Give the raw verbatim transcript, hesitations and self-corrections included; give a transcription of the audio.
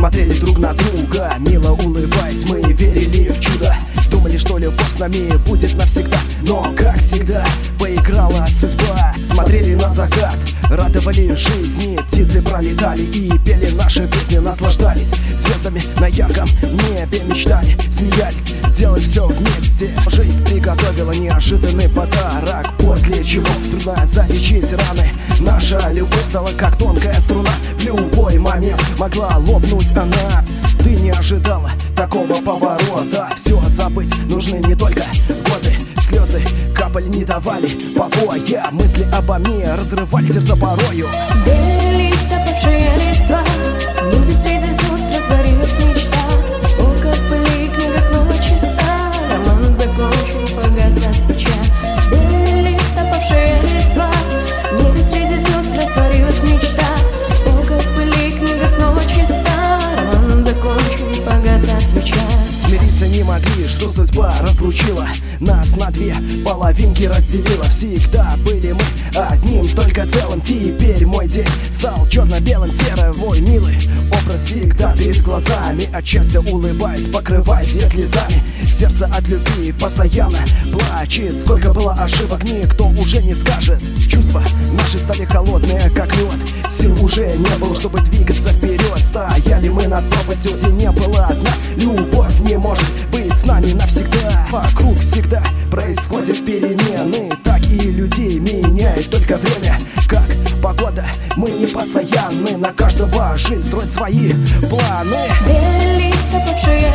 смотрели друг на друга, мило улыбаясь, мы верили в чудо. Думали, что любовь с нами будет навсегда, но, как всегда, поиграла судьба. Смотрели на закат, радовали жизни, птицы пролетали и пели наши песни, наслаждались звездами на ярком небе, мечтали, смеялись, делали все вместе. Жизнь приготовила неожиданный подарок, после чего трудно залечить раны. Наша любовь стала как тонкая струна, в любой момент могла лопнуть она. Ты не ожидала такого поворота, все забыть нужны не только годы. Слезы капали, не давали покоя, мысли обо мне разрывали сердце порою. Белый лист, опавшие листва, в небе среди звезд растворилась мечта. О, как пыли, книга снова чиста, роман закончен, погасла свеча. Белый лист, опавшие листва, в небе среди звезд растворилась мечта. О, как пыли, книга снова чиста, роман закончен, погасла свеча. Смириться не могли, что судьба разлучила нас на две половинки, разделила. Всегда были мы одним только целым. Теперь мой день стал черно-белым, серым. Мой милый образ всегда перед глазами, от счастья улыбаясь, покрываясь я слезами. Сердце от любви постоянно плачет, сколько было ошибок, никто уже не скажет. Чувства наши стали холодные, как лед, сил уже не было, чтобы двигаться вперед. Стояли мы над пропастью, где не было дна. Любовь не может быть с нами навсегда. Вокруг всегда происходят перемены, так и людей меняет только время. Как погода, мы не постоянны, на каждого жизнь строит свои планы. Белый лист, опавшие